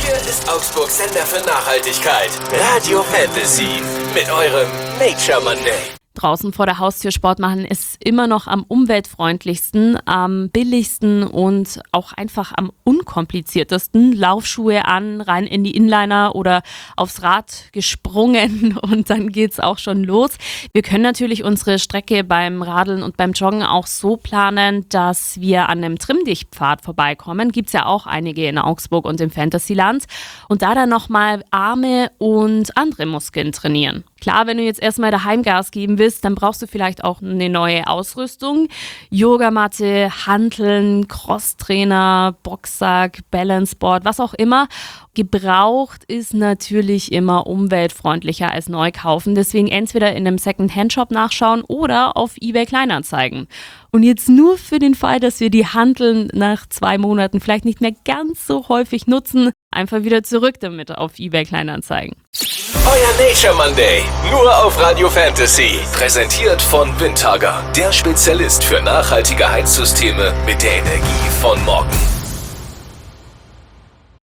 Hier ist Augsburgs Sender für Nachhaltigkeit. Radio Fantasy mit eurem Nature Monday. Draußen vor der Haustür Sport machen ist immer noch am umweltfreundlichsten, am billigsten und auch einfach am unkompliziertesten. Laufschuhe an, rein in die Inliner oder aufs Rad gesprungen und dann geht's auch schon los. Wir können natürlich unsere Strecke beim Radeln und beim Joggen auch so planen, dass wir an einem Trimmdichtpfad vorbeikommen. Gibt's ja auch einige in Augsburg und im Fantasyland. Und da dann nochmal Arme und andere Muskeln trainieren. Klar, wenn du jetzt erstmal daheim Gas geben willst, dann brauchst du vielleicht auch eine neue Ausrüstung. Yogamatte, Hanteln, Crosstrainer, Boxsack, Balanceboard, was auch immer. Gebraucht ist natürlich immer umweltfreundlicher als neu kaufen. Deswegen entweder in einem Second-Hand-Shop nachschauen oder auf eBay Kleinanzeigen. Und jetzt nur für den Fall, dass wir die Hanteln nach 2 Monaten vielleicht nicht mehr ganz so häufig nutzen, einfach wieder zurück damit auf eBay Kleinanzeigen. Euer Nature Monday, nur auf Radio Fantasy. Präsentiert von Windhager, der Spezialist für nachhaltige Heizsysteme mit der Energie von morgen.